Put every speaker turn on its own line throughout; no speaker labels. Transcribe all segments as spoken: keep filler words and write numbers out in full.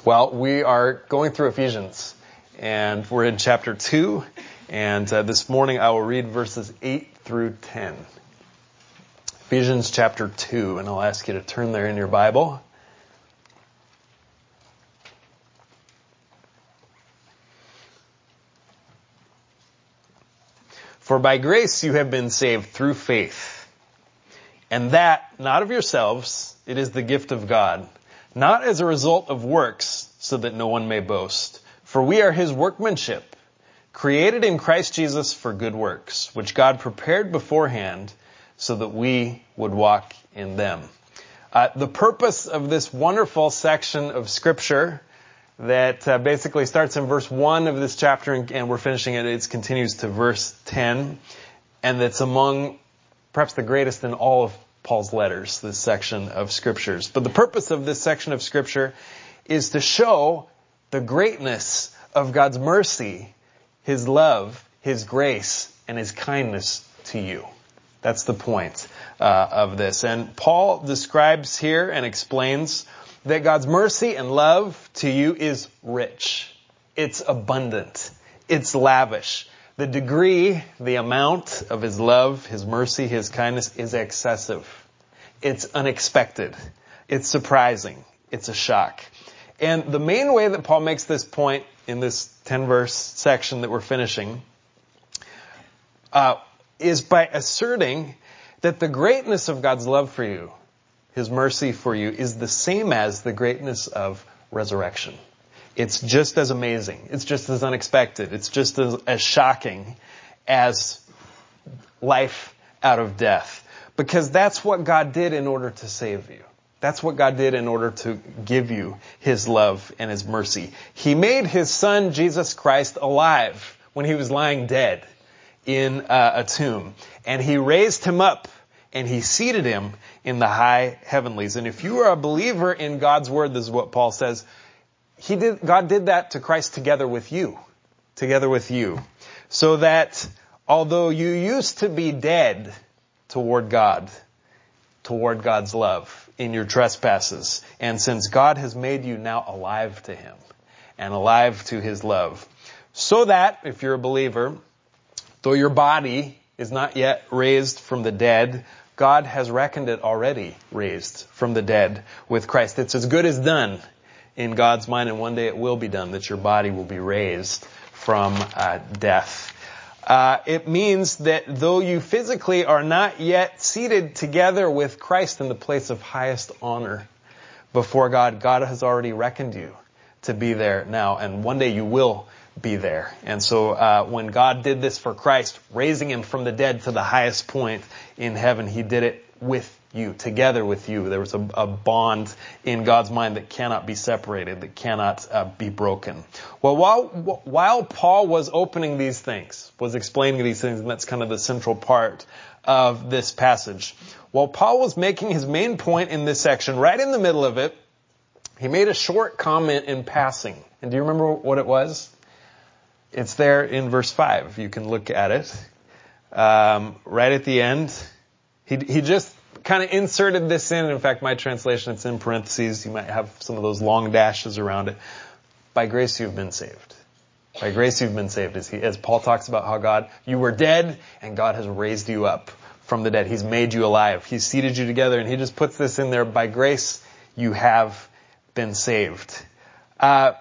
Well, we are going through Ephesians, and we're in chapter two, and uh, this morning I will read verses eight through ten. Ephesians chapter two, and I'll ask you to turn there in your Bible. For by grace you have been saved through faith, and that not of yourselves, it is the gift of God, not as a result of works, so that no one may boast. For we are his workmanship, created in Christ Jesus for good works, which God prepared beforehand so that we would walk in them. Uh, the purpose of this wonderful section of Scripture that uh, basically starts in verse one of this chapter, and, and we're finishing it, it continues to verse ten, and that's among perhaps the greatest in all of Paul's letters, this section of Scriptures. But the purpose of this section of Scripture is to show the greatness of God's mercy, his love, his grace, and his kindness to you. That's the point uh, of this. And Paul describes here and explains that God's mercy and love to you is rich. It's abundant. It's lavish. The degree, the amount of his love, his mercy, his kindness is excessive. It's unexpected. It's surprising. It's a shock. And the main way that Paul makes this point in this ten-verse section that we're finishing uh, is by asserting that the greatness of God's love for you, his mercy for you, is the same as the greatness of resurrection. It's just as amazing. It's just as unexpected. It's just as, as shocking as life out of death. Because that's what God did in order to save you. That's what God did in order to give you his love and his mercy. He made his son, Jesus Christ, alive when he was lying dead in uh, a tomb. And he raised him up and he seated him in the high heavenlies. And if you are a believer in God's word, this is what Paul says, He did, God did that to Christ together with you. Together with you. So that although you used to be dead toward God, toward God's love in your trespasses, and since God has made you now alive to him and alive to his love, so that, if you're a believer, though your body is not yet raised from the dead, God has reckoned it already raised from the dead with Christ. It's as good as done in God's mind, and one day it will be done, that your body will be raised from uh, death. Uh, it means that though you physically are not yet seated together with Christ in the place of highest honor before God, God has already reckoned you to be there now, and one day you will be there. And so uh, when God did this for Christ, raising him from the dead to the highest point in heaven, he did it with you, together with you. There was a, a bond in God's mind that cannot be separated, that cannot uh, be broken. Well, while while Paul was opening these things, was explaining these things, and that's kind of the central part of this passage, while Paul was making his main point in this section, right in the middle of it, he made a short comment in passing. And do you remember what it was? It's there in verse five. You can look at it. Um, right at the end, he he just kind of inserted this in. In fact, my translation, it's in parentheses. You might have some of those long dashes around it. By grace you've been saved. By grace you've been saved. As, he, as Paul talks about how God, you were dead and God has raised you up from the dead. He's made you alive. He's seated you together, and he just puts this in there. By grace you have been saved. Uh,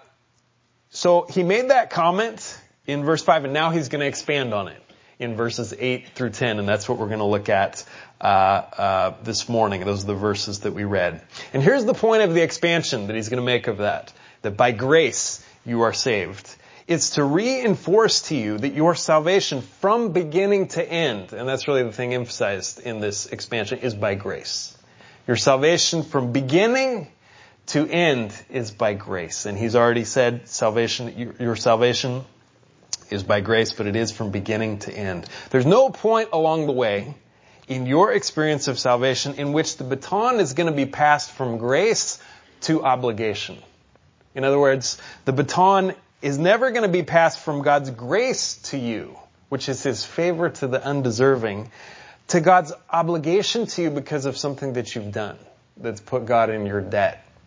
so he made that comment in verse five, and now he's going to expand on it in verses eight through ten, and that's what we're going to look at uh, uh, this morning. Those are the verses that we read. And here's the point of the expansion that he's going to make of that, that by grace you are saved. It's to reinforce to you that your salvation from beginning to end, and that's really the thing emphasized in this expansion, is by grace. Your salvation from beginning to end is by grace. And he's already said salvation, your salvation is by grace, but it is from beginning to end. There's no point along the way in your experience of salvation in which the baton is going to be passed from grace to obligation. In other words, the baton is never going to be passed from God's grace to you, which is his favor to the undeserving, to God's obligation to you because of something that you've done that's put God in your debt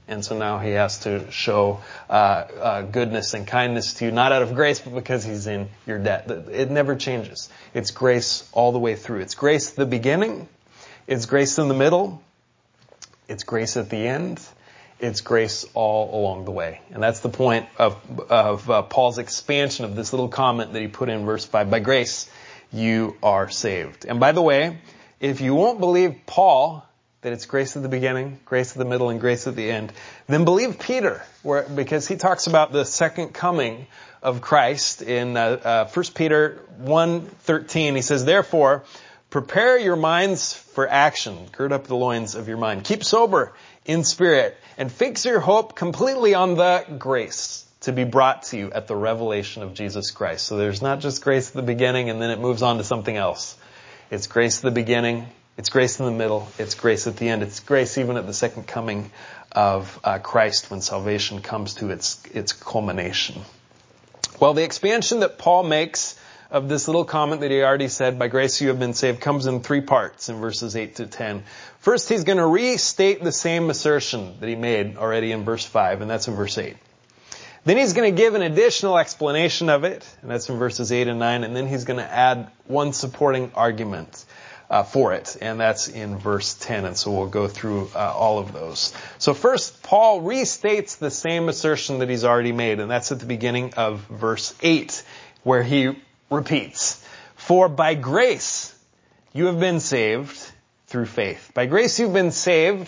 And so now he has to show uh, uh, goodness and kindness to you, not out of grace, but because he's in your debt. It never changes. It's grace all the way through. It's grace at the beginning. It's grace in the middle. It's grace at the end. It's grace all along the way. And that's the point of, of uh, Paul's expansion of this little comment that he put in verse five. By grace, you are saved. And by the way, if you won't believe Paul, that it's grace at the beginning, grace at the middle, and grace at the end, then believe Peter, where, because he talks about the second coming of Christ in uh, uh, First Peter one thirteen. He says, therefore, prepare your minds for action. Gird up the loins of your mind. Keep sober in spirit and fix your hope completely on the grace to be brought to you at the revelation of Jesus Christ. So there's not just grace at the beginning and then it moves on to something else. It's grace at the beginning. It's grace in the middle. It's grace at the end. It's grace even at the second coming of uh, Christ when salvation comes to its its culmination. Well, the expansion that Paul makes of this little comment that he already said, by grace you have been saved, comes in three parts in verses eight to ten. First, he's going to restate the same assertion that he made already in verse five, and that's in verse eight. Then he's going to give an additional explanation of it, and that's in verses eight and nine, and then he's going to add one supporting argument uh, for it, and that's in verse ten, and so we'll go through uh, all of those. So first, Paul restates the same assertion that he's already made, and that's at the beginning of verse eight, where he repeats, for by grace you have been saved through faith. By grace you've been saved,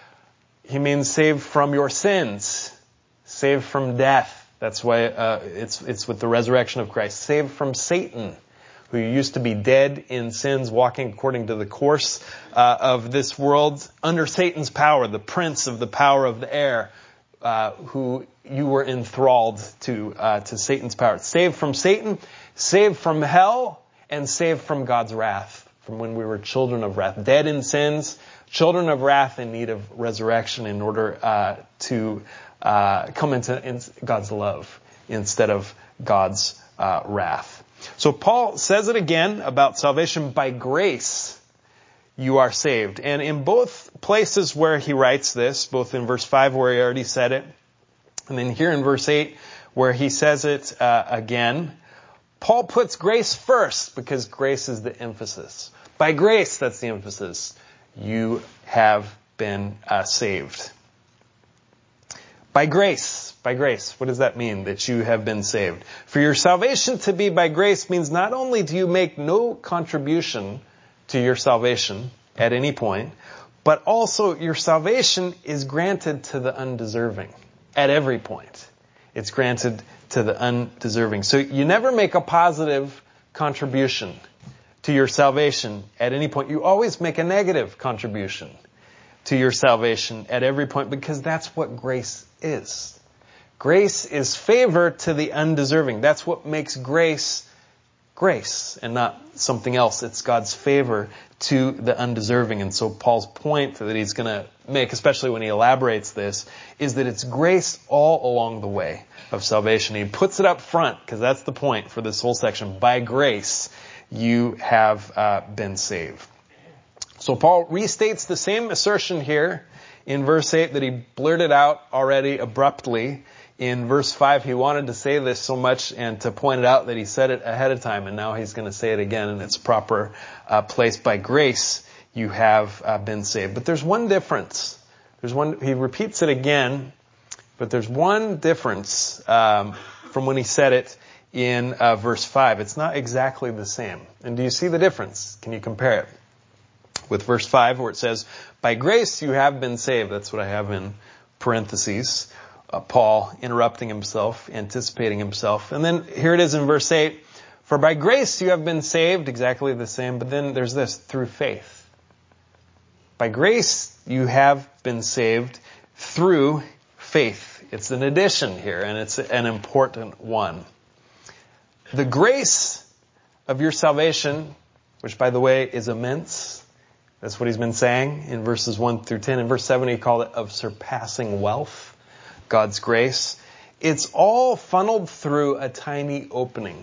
he means saved from your sins, saved from death. That's why uh, it's it's with the resurrection of Christ. Saved from Satan, who used to be dead in sins, walking according to the course uh, of this world, under Satan's power, the prince of the power of the air, uh, who you were enthralled to uh, to Satan's power. Saved from Satan, saved from hell, and saved from God's wrath, from when we were children of wrath, dead in sins, children of wrath in need of resurrection in order uh, to uh, come into in God's love instead of God's uh, wrath. So Paul says it again about salvation. By grace you are saved. And in both places where he writes this, both in verse five where he already said it, and then here in verse eight where he says it uh, again, Paul puts grace first because grace is the emphasis. By grace, that's the emphasis. You have been uh, saved. By grace, by grace, what does that mean, that you have been saved? For your salvation to be by grace means not only do you make no contribution to your salvation at any point, but also your salvation is granted to the undeserving at every point. It's granted to the undeserving. So you never make a positive contribution to your salvation at any point. You always make a negative contribution to your salvation at every point, because that's what grace is. Grace is favor to the undeserving. That's what makes grace grace and not something else. It's God's favor to the undeserving. And so Paul's point that he's going to make, especially when he elaborates this, is that it's grace all along the way of salvation. He puts it up front because that's the point for this whole section. By grace, you have uh, been saved. So Paul restates the same assertion here in verse eight that he blurted out already abruptly. In verse five, he wanted to say this so much and to point it out that he said it ahead of time, and now he's going to say it again in its proper uh, place. By grace, you have uh, been saved. But there's one difference. There's one. He repeats it again, but there's one difference um, from when he said it in uh, verse five. It's not exactly the same. And do you see the difference? Can you compare it with verse five where it says, by grace you have been saved? That's what I have in parentheses. Uh, Paul interrupting himself, anticipating himself. And then here it is in verse eight. For by grace you have been saved, exactly the same. But then there's this, through faith. By grace you have been saved through faith. It's an addition here, and it's an important one. The grace of your salvation, which by the way is immense, that's what he's been saying in verses one through ten. In verse seven he called it of surpassing wealth. God's grace. It's all funneled through a tiny opening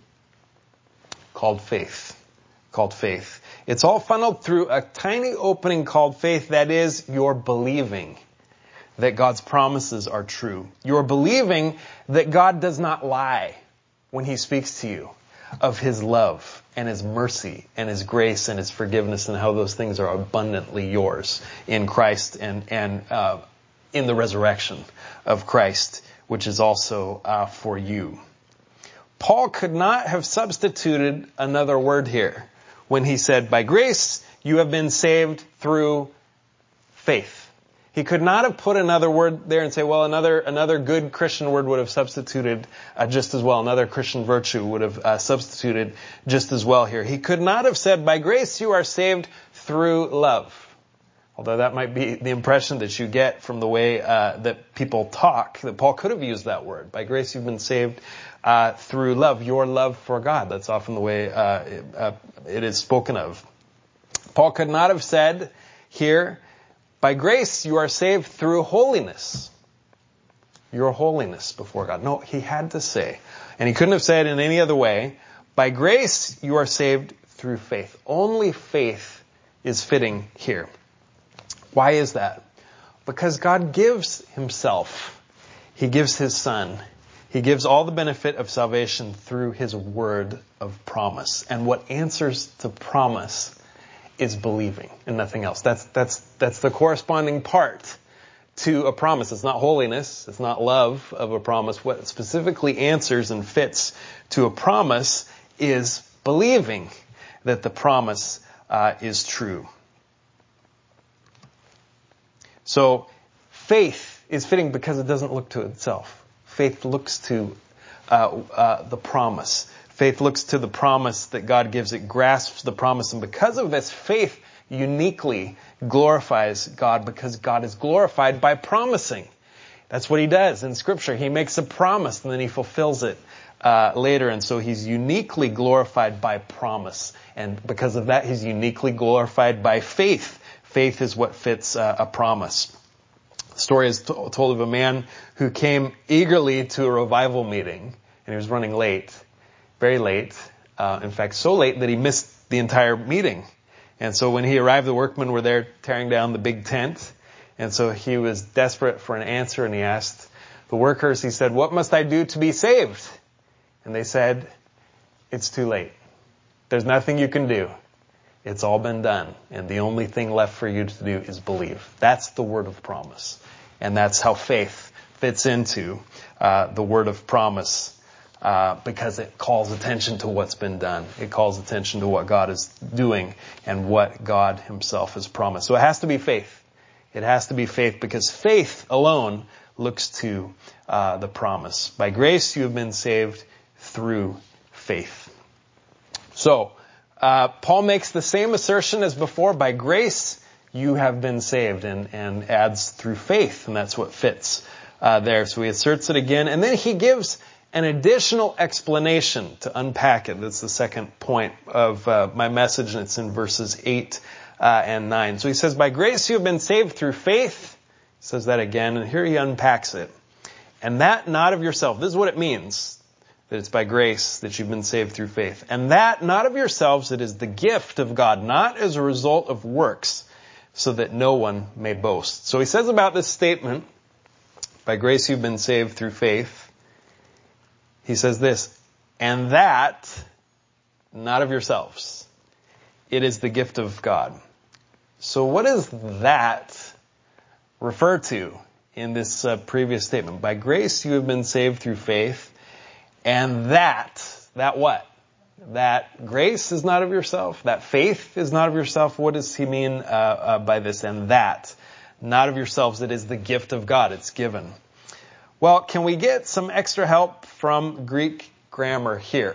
called faith. Called faith. It's all funneled through a tiny opening called faith, that is, your believing. that God's promises are true. You're believing that God does not lie when he speaks to you of his love and his mercy and his grace and his forgiveness and how those things are abundantly yours in Christ and, and uh, in the resurrection of Christ, which is also uh, for you. Paul could not have substituted another word here when he said, by grace you have been saved through faith. He could not have put another word there and say, well, another another good Christian word would have substituted uh, just as well. Another Christian virtue would have uh, substituted just as well here. He could not have said, by grace you are saved through love. Although that might be the impression that you get from the way uh, that people talk, that Paul could have used that word. By grace you've been saved uh, through love, your love for God. That's often the way uh, it, uh, it is spoken of. Paul could not have said here, by grace you are saved through holiness. Your holiness before God. No, he had to say, and he couldn't have said in any other way, by grace you are saved through faith. Only faith is fitting here. Why is that? Because God gives himself. He gives his Son. He gives all the benefit of salvation through his word of promise. And what answers to promise is believing and nothing else. That's, that's, that's the corresponding part to a promise. It's not holiness. It's not love of a promise. What specifically answers and fits to a promise is believing that the promise uh, is true. So faith is fitting because it doesn't look to itself. Faith looks to uh, uh, the promise. Faith looks to the promise that God gives. It grasps the promise. And because of this, faith uniquely glorifies God because God is glorified by promising. That's what he does in Scripture. He makes a promise and then he fulfills it uh, later. And so he's uniquely glorified by promise. And because of that, he's uniquely glorified by faith. Faith is what fits uh, a promise. The story is t- told of a man who came eagerly to a revival meeting, and he was running late, very late. Uh, in fact, so late that he missed the entire meeting. And so when he arrived, the workmen were there tearing down the big tent. And so he was desperate for an answer, and he asked the workers, he said, what must I do to be saved? And they said, it's too late. There's nothing you can do. It's all been done. And the only thing left for you to do is believe. That's the word of promise. And that's how faith fits into uh, the word of promise uh, because it calls attention to what's been done. It calls attention to what God is doing and what God himself has promised. So it has to be faith. It has to be faith because faith alone looks to uh, the promise. By grace you have been saved through faith. So, Uh, Paul makes the same assertion as before. By grace, you have been saved, and, and adds through faith, and that's what fits uh, there. So he asserts it again, and then he gives an additional explanation to unpack it. That's the second point of uh, my message, and it's in verses eight uh, and nine. So he says, by grace you have been saved through faith. He says that again, and here he unpacks it. And that not of yourself. This is what it means. That it's by grace that you've been saved through faith. And that not of yourselves, it is the gift of God, not as a result of works, so that no one may boast. So he says about this statement, by grace you've been saved through faith, he says this, and that not of yourselves, it is the gift of God. So what does that refer to in this uh, previous statement? By grace you have been saved through faith. And that, that what? That grace is not of yourself. That faith is not of yourself. What does he mean uh, uh, by this? And that, not of yourselves, it is the gift of God. It's given. Well, can we get some extra help from Greek grammar here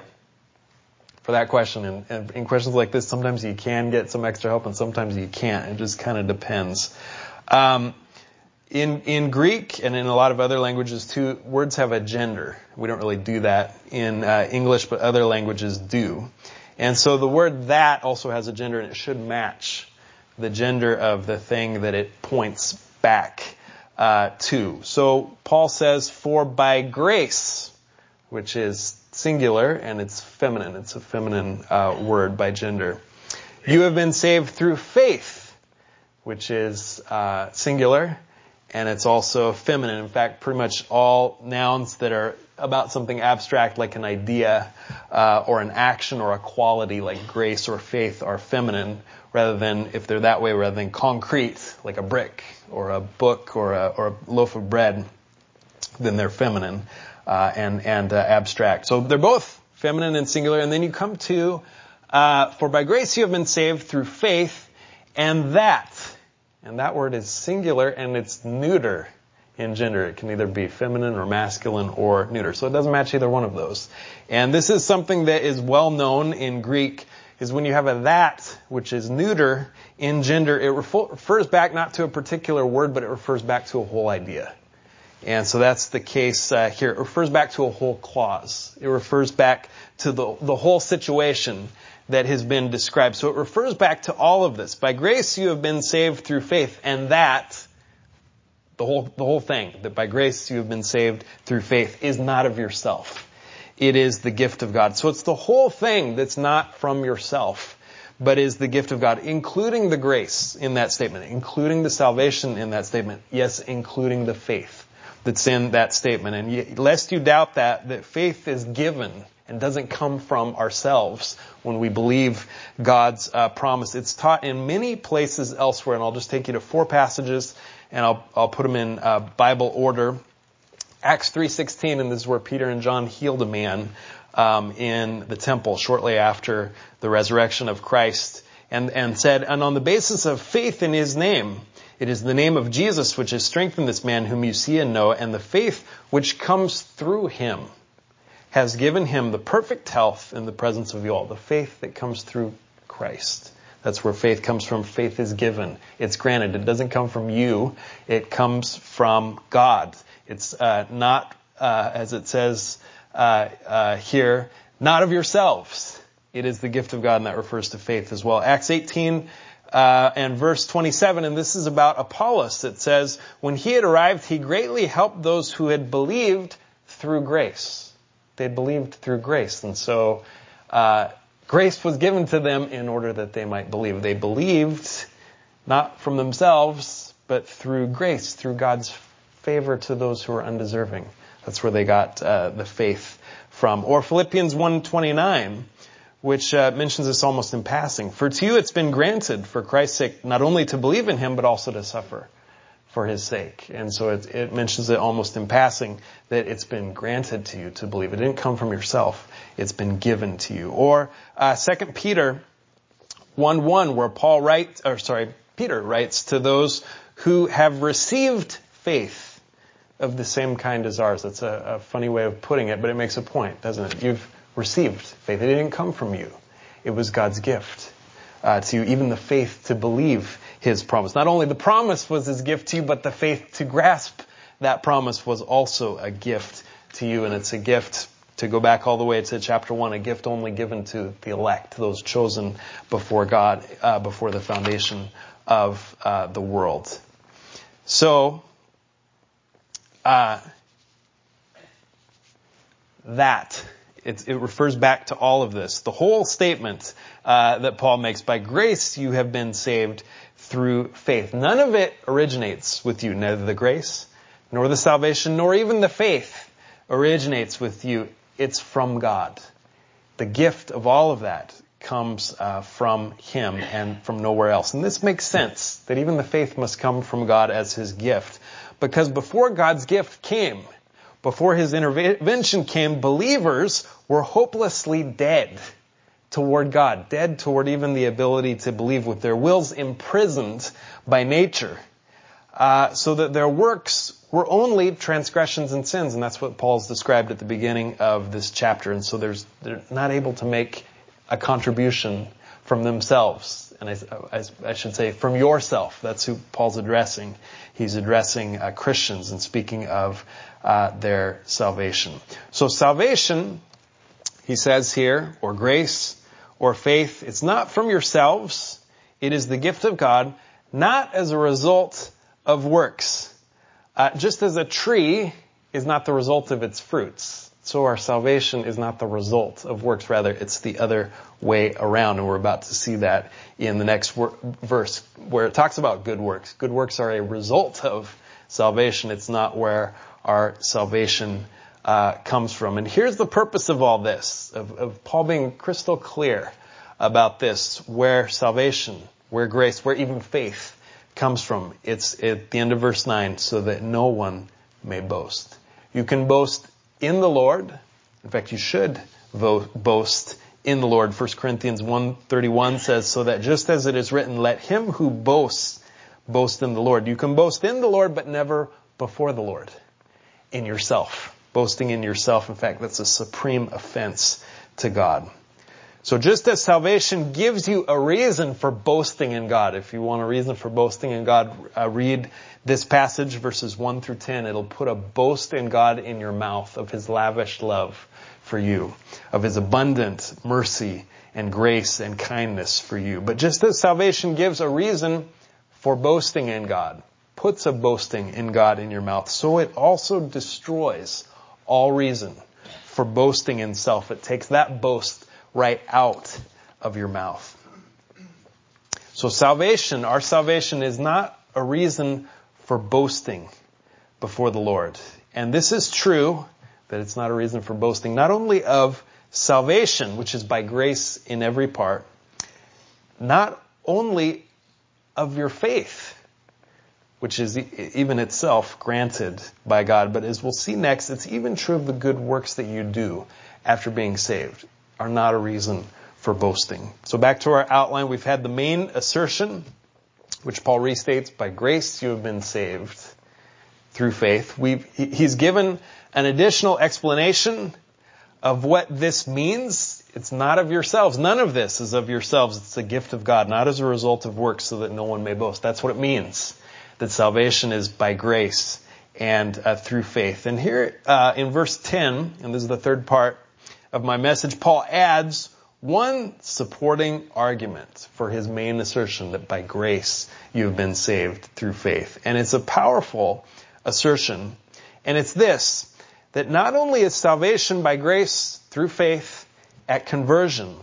for that question? And, and in questions like this, sometimes you can get some extra help and sometimes you can't. It just kind of depends. Um, In in Greek and in a lot of other languages too, words have a gender. We don't really do that in uh, English, but other languages do. And so the word that also has a gender, and it should match the gender of the thing that it points back uh, to. So Paul says, for by grace, which is singular and it's feminine. It's a feminine uh, word by gender. You have been saved through faith, which is uh, singular. and it's also feminine. In fact, pretty much all nouns that are about something abstract like an idea uh, or an action or a quality like grace or faith are feminine, rather than, if they're that way, rather than concrete like a brick or a book or a, or a loaf of bread, then they're feminine uh, and, and uh, abstract. So they're both feminine and singular. And then you come to, uh, for by grace you have been saved through faith, and that, and that word is singular and it's neuter in gender. It can either be feminine or masculine or neuter. So it doesn't match either one of those. And this is something that is well known in Greek, is when you have a that, which is neuter in gender, it refers back not to a particular word, but it refers back to a whole idea. And so that's the case uh, here. It refers back to a whole clause. It refers back to the, the whole situation that has been described. So it refers back to all of this. By grace you have been saved through faith, and that, the whole, the whole thing, that by grace you have been saved through faith, is not of yourself. It is the gift of God. So it's the whole thing that's not from yourself, but is the gift of God, including the grace in that statement, including the salvation in that statement. Yes, including the faith that's in that statement. And you, lest you doubt that, that faith is given and doesn't come from ourselves when we believe God's uh, promise. It's taught in many places elsewhere, and I'll just take you to four passages, and I'll, I'll put them in uh, Bible order. Acts three sixteen, and this is where Peter and John healed a man um, in the temple shortly after the resurrection of Christ, and, and said, and on the basis of faith in his name, it is the name of Jesus which has strengthened this man whom you see and know, and the faith which comes through him has given him the perfect health in the presence of you all. The faith that comes through Christ. That's where faith comes from. Faith is given. It's granted. It doesn't come from you. It comes from God. It's uh, not, uh, as it says uh, uh, here, not of yourselves. It is the gift of God, and that refers to faith as well. Acts eighteen uh, and verse twenty-seven, and this is about Apollos. It says, when he had arrived, he greatly helped those who had believed through grace. They believed through grace. And so uh, grace was given to them in order that they might believe. They believed not from themselves, but through grace, through God's favor to those who are undeserving. That's where they got uh, the faith from. Or Philippians one twenty-nine, which uh, mentions this almost in passing. For to you it's been granted for Christ's sake not only to believe in him, but also to suffer for his sake. And so it, it mentions it almost in passing that it's been granted to you to believe. It didn't come from yourself. It's been given to you. Or uh, Second Peter one one, where Paul writes, or sorry, Peter writes to those who have received faith of the same kind as ours. That's a, a funny way of putting it, but it makes a point, doesn't it? You've received faith. It didn't come from you. It was God's gift uh, to you, even the faith to believe his promise. Not only the promise was his gift to you, but the faith to grasp that promise was also a gift to you. And it's a gift, to go back all the way to chapter one, a gift only given to the elect, those chosen before God, uh, before the foundation of uh, the world. So, uh, that, it, it refers back to all of this. The whole statement uh, that Paul makes, by grace you have been saved through faith. None of it originates with you. Neither the grace, nor the salvation, nor even the faith originates with you. It's from God. The gift of all of that comes uh, from him and from nowhere else. And this makes sense, that even the faith must come from God as his gift. Because before God's gift came, before his intervention came, believers were hopelessly dead toward God, dead toward even the ability to believe, with their wills imprisoned by nature, uh, so that their works were only transgressions and sins. And that's what Paul's described at the beginning of this chapter. And so there's, they're not able to make a contribution from themselves. And I, I, I should say from yourself. That's who Paul's addressing. He's addressing uh, Christians and speaking of uh, their salvation. So salvation, he says here, or grace, or faith, it's not from yourselves. It is the gift of God, not as a result of works. Uh, just as a tree is not the result of its fruits, so our salvation is not the result of works. Rather, it's the other way around. And we're about to see that in the next wor- verse, where it talks about good works. Good works are a result of salvation. It's not where our salvation uh, comes from. And here's the purpose of all this, of, of Paul being crystal clear about this, where salvation, where grace, where even faith comes from. It's at the end of verse nine, so that no one may boast. You can boast in the Lord. In fact, you should vo- boast in the Lord. First Corinthians one thirty-one says, so that just as it is written, let him who boasts boast in the Lord. You can boast in the Lord, but never before the Lord. In yourself. Boasting in yourself. In fact, that's a supreme offense to God. So just as salvation gives you a reason for boasting in God, if you want a reason for boasting in God, uh, read this passage, verses one through ten. It'll put a boast in God in your mouth of his lavish love for you, of his abundant mercy and grace and kindness for you. But just as salvation gives a reason for boasting in God, puts a boasting in God in your mouth, so it also destroys all reason for boasting in self. It takes that boast right out of your mouth. So salvation, our salvation is not a reason for boasting before the Lord. And this is true, that it's not a reason for boasting, not only of salvation, which is by grace in every part, not only of your faith, which is even itself granted by God, but as we'll see next, it's even true of the good works that you do after being saved, are not a reason for boasting. So back to our outline, we've had the main assertion, which Paul restates, by grace you have been saved through faith. We've, he's given an additional explanation of what this means. It's not of yourselves. None of this is of yourselves. It's a gift of God, not as a result of works, so that no one may boast. That's what it means, that salvation is by grace and uh, through faith. And here uh, in verse ten, and this is the third part of my message, Paul adds one supporting argument for his main assertion that by grace you have been saved through faith. And it's a powerful assertion. And it's this, that not only is salvation by grace through faith at conversion,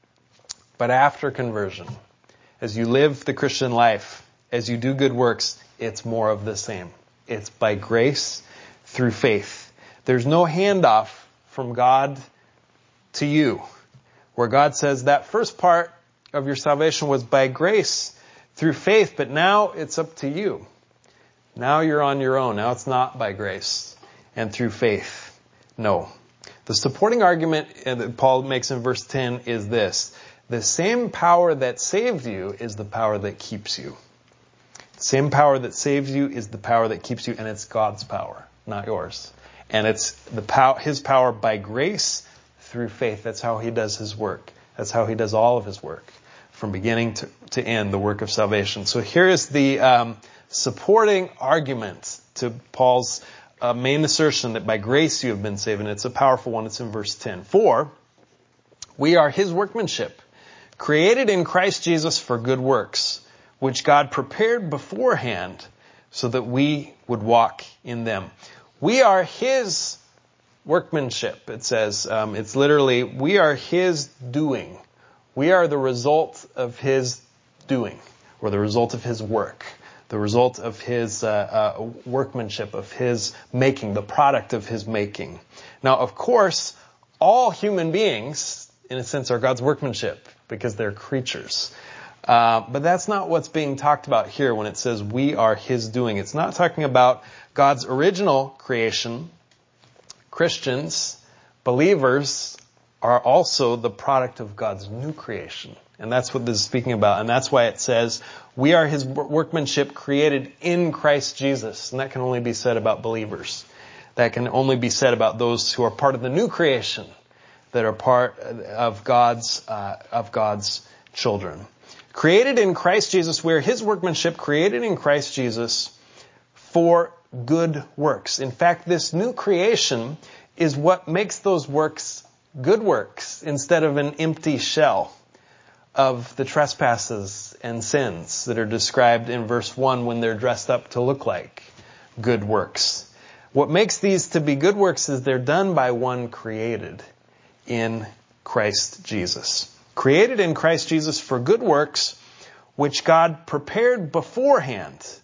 but after conversion, as you live the Christian life, as you do good works, it's more of the same. It's by grace through faith. There's no handoff from God to you, where God says that first part of your salvation was by grace through faith, but now it's up to you. Now you're on your own. Now it's not by grace and through faith. No. The supporting argument that Paul makes in verse ten is this. The same power that saved you is the power that keeps you. The same power that saves you is the power that keeps you, and it's God's power, not yours. And it's the power, his power by grace through faith. That's how he does his work. That's how he does all of his work, from beginning to, to end, the work of salvation. So here is the um, supporting argument to Paul's uh, main assertion that by grace you have been saved, and it's a powerful one. It's in verse ten. For we are his workmanship, created in Christ Jesus for good works, which God prepared beforehand so that we would walk in them. We are his workmanship, it says. Um, it's literally, we are his doing. We are the result of his doing, or the result of his work, the result of his uh, uh, workmanship, of his making, the product of his making. Now, of course, all human beings, in a sense, are God's workmanship, because they're creatures. Uh, but that's not what's being talked about here when it says we are his doing. It's not talking about God's original creation. Christians, believers, are also the product of God's new creation. And that's what this is speaking about. And that's why it says, we are his workmanship created in Christ Jesus. And that can only be said about believers. That can only be said about those who are part of the new creation, that are part of God's, uh, of God's children. Created in Christ Jesus, we are his workmanship created in Christ Jesus for good works. In fact, this new creation is what makes those works good works instead of an empty shell of the trespasses and sins that are described in verse one when they're dressed up to look like good works. What makes these to be good works is they're done by one created in Christ Jesus. Created in Christ Jesus for good works, which God prepared beforehand.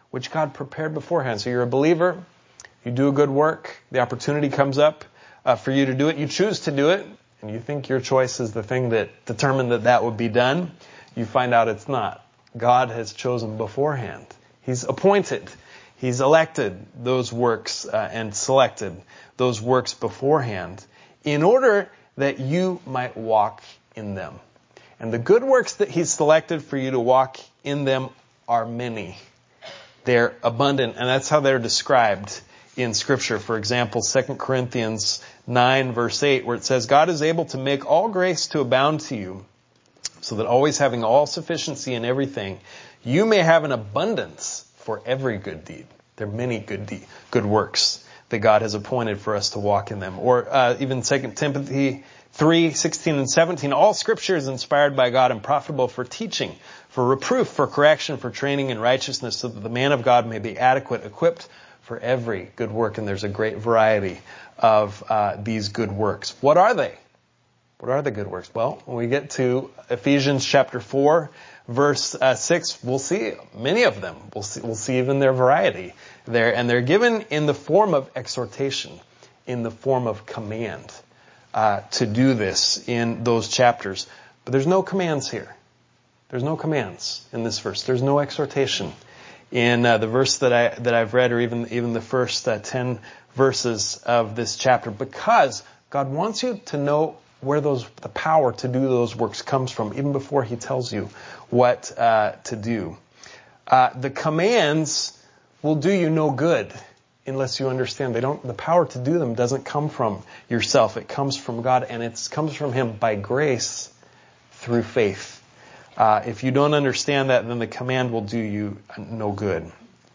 which God prepared beforehand. So you're a believer, you do a good work, the opportunity comes up uh, for you to do it, you choose to do it, and you think your choice is the thing that determined that that would be done, you find out it's not. God has chosen beforehand. He's appointed, He's elected those works uh, and selected those works beforehand in order that you might walk in them. And the good works that He's selected for you to walk in them are many. They're abundant, and that's how they're described in Scripture. For example, Second Corinthians nine verse eight, where it says, God is able to make all grace to abound to you, so that always having all sufficiency in everything, you may have an abundance for every good deed. There are many good de- good works that God has appointed for us to walk in them. Or uh, even Second Timothy three sixteen and seventeen, all Scripture is inspired by God and profitable for teaching, for reproof, for correction, for training in righteousness, so that the man of God may be adequate, equipped for every good work. And there's a great variety of uh, these good works. What are they? What are the good works? Well, when we get to Ephesians chapter four, verse uh, six, we'll see many of them. We'll see, we'll see even their variety there. And they're given in the form of exhortation, in the form of command uh, to do this in those chapters. But there's no commands here. There's no commands in this verse. There's no exhortation in uh, the verse that I that I've read, or even even the first uh, ten verses of this chapter, because God wants you to know where those the power to do those works comes from, even before He tells you what uh, to do. Uh, the commands will do you no good unless you understand they don't. The power to do them doesn't come from yourself; it comes from God, and it comes from Him by grace through faith. Uh, if you don't understand that, then the command will do you no good.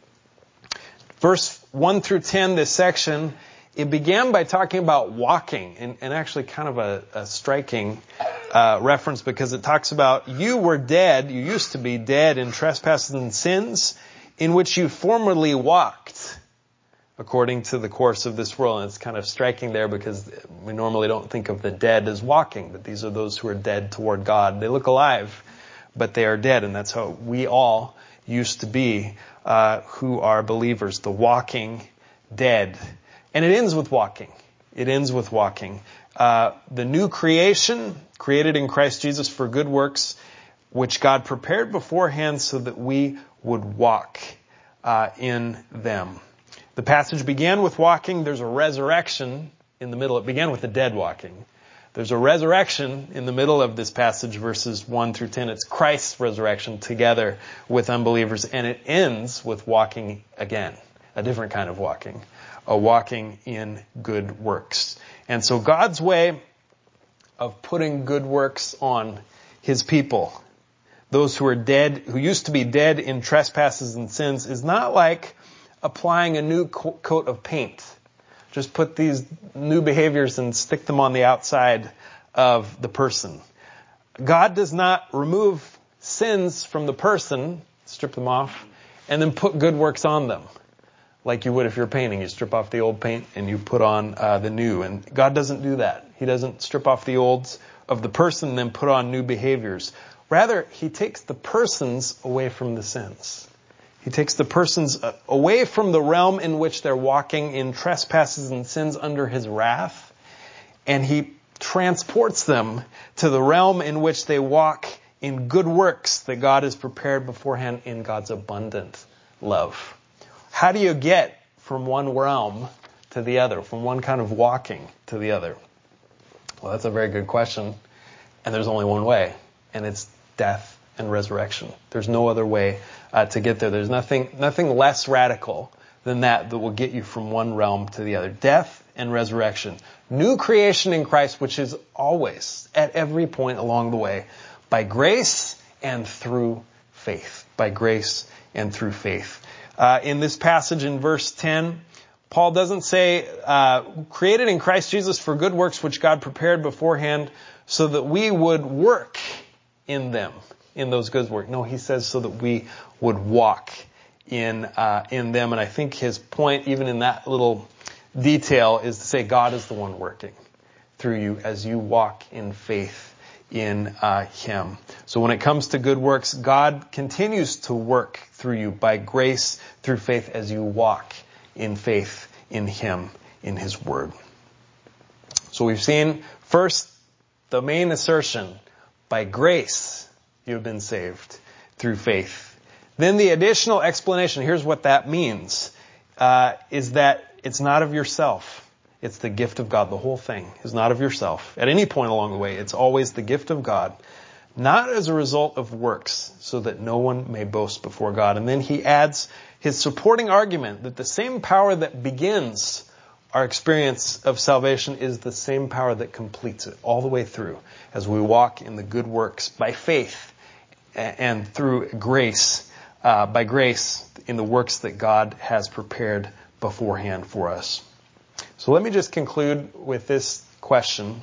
Verse one through ten, this section, it began by talking about walking, and, and actually kind of a, a striking uh, reference, because it talks about you were dead, you used to be dead in trespasses and sins, in which you formerly walked, according to the course of this world. And it's kind of striking there, because we normally don't think of the dead as walking, but these are those who are dead toward God. They look alive, but they are dead, and that's how we all used to be uh, who are believers, the walking dead. And it ends with walking. It ends with walking. Uh, the new creation, created in Christ Jesus for good works, which God prepared beforehand so that we would walk uh, in them. The passage began with walking. There's a resurrection in the middle. It began with the dead walking. There's a resurrection in the middle of this passage, verses one through ten. It's Christ's resurrection together with unbelievers. And it ends with walking again, a different kind of walking, a walking in good works. And so God's way of putting good works on His people, those who are dead, who used to be dead in trespasses and sins, is not like applying a new coat of paint. Just put these new behaviors and stick them on the outside of the person. God does not remove sins from the person, strip them off, and then put good works on them. Like you would if you're painting. You strip off the old paint and you put on uh, the new. And God doesn't do that. He doesn't strip off the olds of the person and then put on new behaviors. Rather, He takes the persons away from the sins. He takes the persons away from the realm in which they're walking in trespasses and sins under His wrath, and He transports them to the realm in which they walk in good works that God has prepared beforehand in God's abundant love. How do you get from one realm to the other, from one kind of walking to the other? Well, that's a very good question, and there's only one way, and it's death and resurrection. There's no other way uh, to get there. There's nothing nothing less radical than that that will get you from one realm to the other. Death and resurrection. New creation in Christ, which is always, at every point along the way, by grace and through faith. By grace and through faith. Uh, in this passage in verse ten, Paul doesn't say, uh, created in Christ Jesus for good works which God prepared beforehand so that we would work in them. In those good works. No, he says so that we would walk in uh, in them. And I think his point, even in that little detail, is to say God is the one working through you as you walk in faith in uh, him. So when it comes to good works, God continues to work through you by grace, through faith, as you walk in faith in him, in his word. So we've seen first the main assertion, by grace you have been saved through faith. Then the additional explanation, here's what that means, uh, is that it's not of yourself. It's the gift of God. The whole thing is not of yourself. At any point along the way, it's always the gift of God, not as a result of works, so that no one may boast before God. And then he adds his supporting argument that the same power that begins our experience of salvation is the same power that completes it all the way through as we walk in the good works by faith and through grace, uh, by grace in the works that God has prepared beforehand for us. So let me just conclude with this question.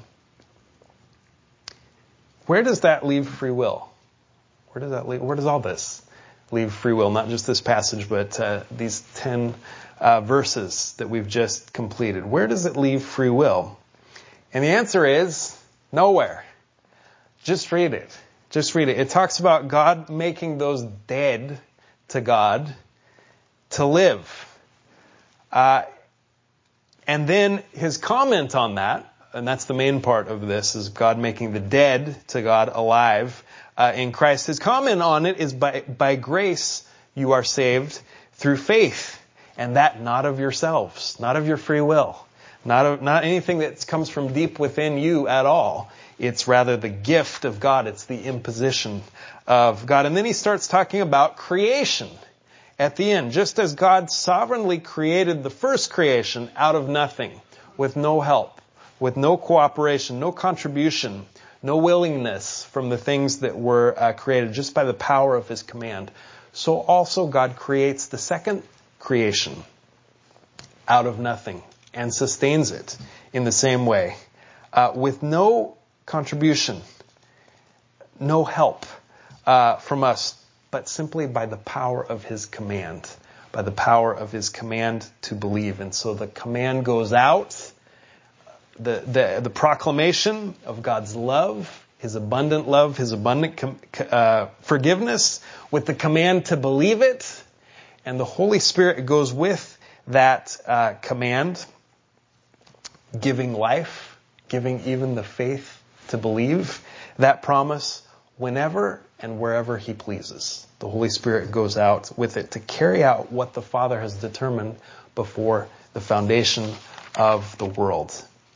Where does that leave free will? Where does that leave, where does all this leave free will? Not just this passage, but uh, these ten uh, verses that we've just completed. Where does it leave free will? And the answer is nowhere. Just read it. Just read it. It talks about God making those dead to God to live. Uh, and then his comment on that, and that's the main part of this, is God making the dead to God alive uh, in Christ. His comment on it is by, by grace you are saved through faith, and that not of yourselves, not of your free will, not of, not anything that comes from deep within you at all. It's rather the gift of God. It's the imposition of God. And then he starts talking about creation at the end. Just as God sovereignly created the first creation out of nothing, with no help, with no cooperation, no contribution, no willingness from the things that were uh, created, just by the power of his command, so also God creates the second creation out of nothing and sustains it in the same way, uh, with no contribution, no help uh, from us, but simply by the power of his command, by the power of his command to believe. And so the command goes out, the the, the proclamation of God's love, his abundant love, his abundant com- uh, forgiveness, with the command to believe it, and the Holy Spirit goes with that uh, command, giving life, giving even the faith to believe that promise whenever and wherever he pleases. The Holy Spirit goes out with it to carry out what the Father has determined before the foundation of the world.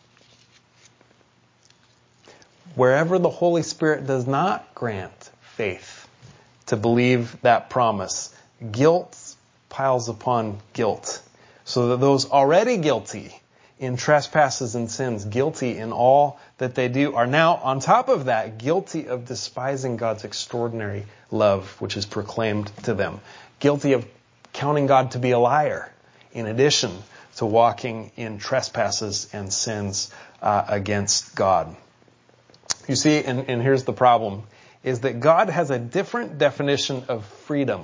Wherever the Holy Spirit does not grant faith to believe that promise, guilt piles upon guilt, so that those already guilty in trespasses and sins, guilty in all that they do, are now, on top of that, guilty of despising God's extraordinary love, which is proclaimed to them. Guilty of counting God to be a liar, in addition to walking in trespasses and sins uh, against God. You see, and, and here's the problem, is that God has a different definition of freedom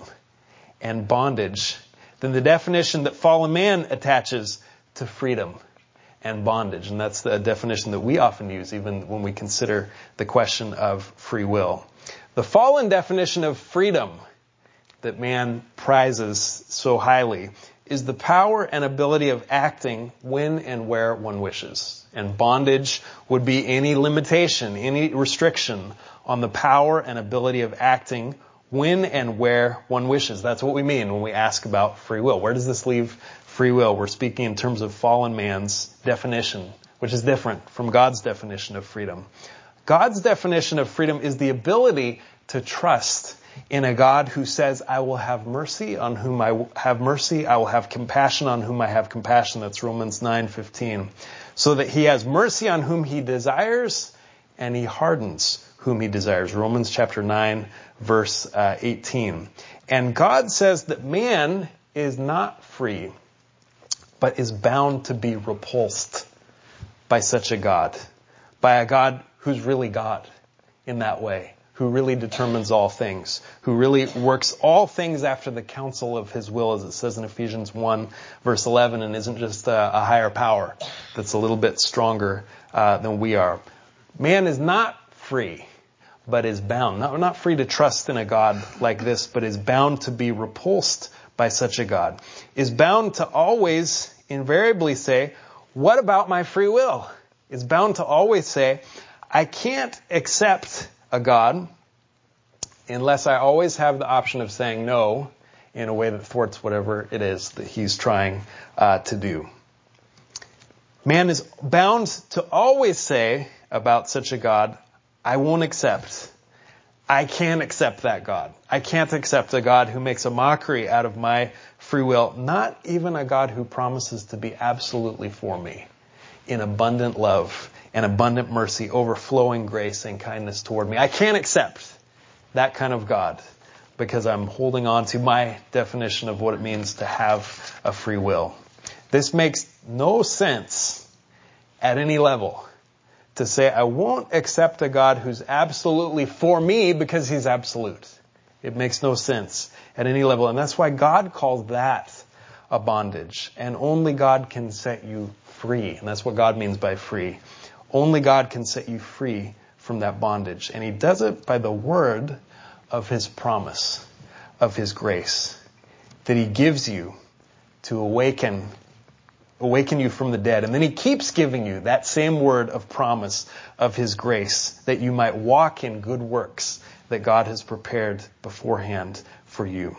and bondage than the definition that fallen man attaches to freedom and bondage. And that's the definition that we often use even when we consider the question of free will. The fallen definition of freedom that man prizes so highly is the power and ability of acting when and where one wishes. And bondage would be any limitation, any restriction on the power and ability of acting when and where one wishes. That's what we mean when we ask about free will. Where does this leave free will? We're speaking in terms of fallen man's definition, which is different from God's definition of freedom. God's definition of freedom is the ability to trust in a God who says, I will have mercy on whom I have mercy. I will have compassion on whom I have compassion. That's Romans nine fifteen. So that he has mercy on whom he desires, and he hardens whom he desires. Romans chapter nine, verse uh, eighteen. And God says that man is not free, but is bound to be repulsed by such a God, by a God who's really God in that way, who really determines all things, who really works all things after the counsel of his will, as it says in Ephesians one, verse eleven, and isn't just a, a higher power that's a little bit stronger uh, than we are. Man is not free but is bound. Not, not free to trust in a God like this, but is bound to be repulsed by such a God. Is bound to always invariably say, what about my free will? Is bound to always say, I can't accept a God unless I always have the option of saying no in a way that thwarts whatever it is that he's trying uh, to do. Man is bound to always say about such a God, I won't accept. I can't accept that God. I can't accept a God who makes a mockery out of my free will, not even a God who promises to be absolutely for me in abundant love and abundant mercy, overflowing grace and kindness toward me. I can't accept that kind of God because I'm holding on to my definition of what it means to have a free will. This makes no sense at any level to say I won't accept a God who's absolutely for me because he's absolute. It makes no sense at any level. And that's why God calls that a bondage. And only God can set you free. And that's what God means by free. Only God can set you free from that bondage. And he does it by the word of his promise, of his grace, that he gives you to awaken, awaken you from the dead. And then he keeps giving you that same word of promise of his grace, that you might walk in good works that God has prepared beforehand for you.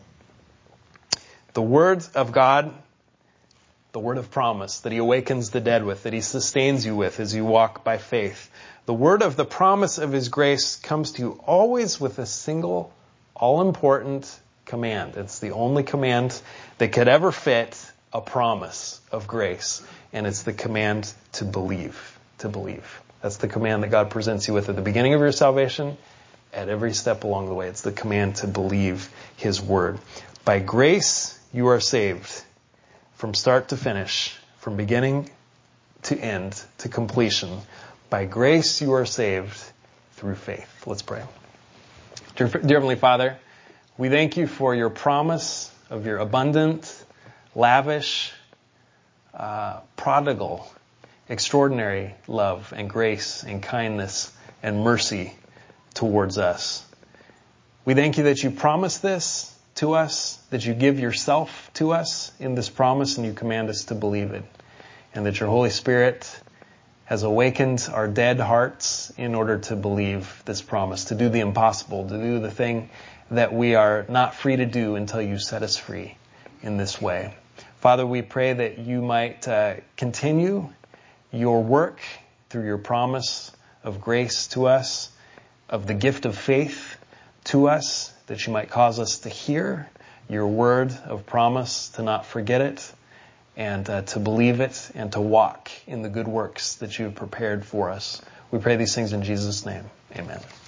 The word of God, the word of promise that he awakens the dead with, that he sustains you with as you walk by faith. The word of the promise of his grace comes to you always with a single, all-important command. It's the only command that could ever fit a promise of grace. And it's the command to believe. To believe. That's the command that God presents you with at the beginning of your salvation, at every step along the way. It's the command to believe his word. By grace, you are saved from start to finish, from beginning to end, to completion. By grace, you are saved through faith. Let's pray. Dear, dear Heavenly Father, we thank you for your promise of your abundant, lavish, uh, prodigal, extraordinary love and grace and kindness and mercy towards us. We thank you that you promise this to us, that you give yourself to us in this promise and you command us to believe it. And that your Holy Spirit has awakened our dead hearts in order to believe this promise, to do the impossible, to do the thing that we are not free to do until you set us free in this way. Father, we pray that you might uh, continue your work through your promise of grace to us, of the gift of faith to us, that you might cause us to hear your word of promise, to not forget it, and uh, to believe it, and to walk in the good works that you have prepared for us. We pray these things in Jesus' name. Amen.